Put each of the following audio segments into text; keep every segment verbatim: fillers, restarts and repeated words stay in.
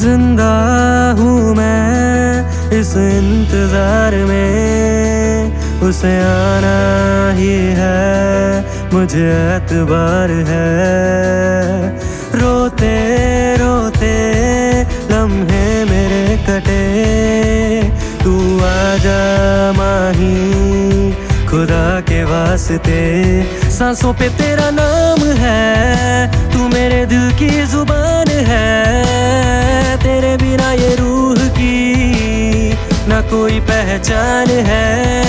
जिंदा हूँ मैं इस इंतजार में, उसे आना ही है मुझे एतबार है। रोते रोते लम्हे मेरे कटे, तू आजा माही खुदा के वास्ते। सांसों पे तेरा नाम है, तू मेरे दिल की जुबान है। तेरे बिना ये रूह की ना कोई पहचान है।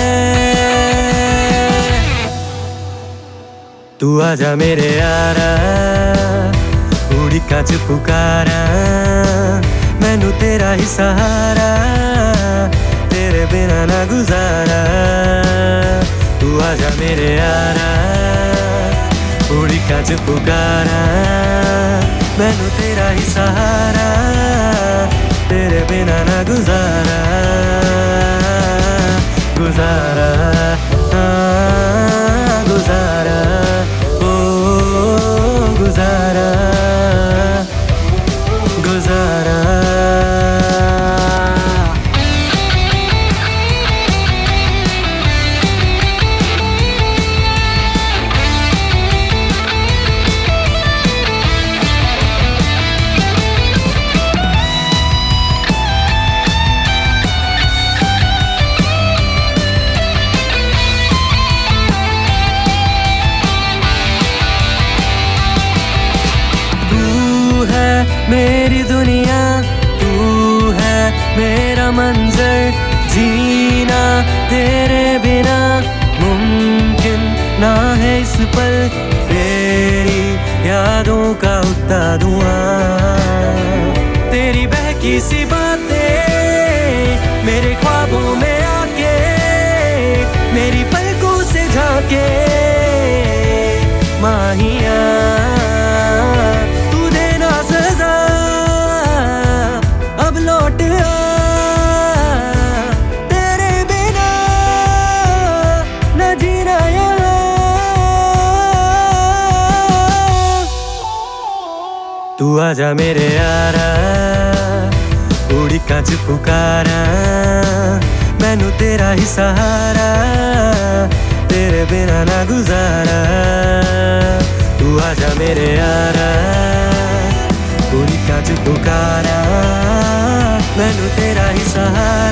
तू आजा मेरे यारा, उड़ी काच पुकारा, मैनू तेरा ही सहारा, तेरे बिना ना गुजारा। तू आजा मेरे यारा, उड़ी काच पुकारा, मैनू तेरा ही सहारा, तेरे बिना ना गुजारा गुजारा हाँ, गुजारा ओ गुजारा गुजारा। मेरी दुनिया तू है मेरा मंजर, जीना तेरे बिना मुमकिन ना है इस पल। तेरी यादों का उठता धुआं, तेरी बहकी सी बातें मेरे ख्वाबों में आके, मेरी पलकों से झांके माहिया। तू आजा मेरे यारा, उड़ी काच पुकारा, मैनू तेरा ही सहारा, तेरे बिना ना गुजारा। तू आजा मेरे यारा, उड़ी काच पुकारा, मैनू तेरा ही सहारा।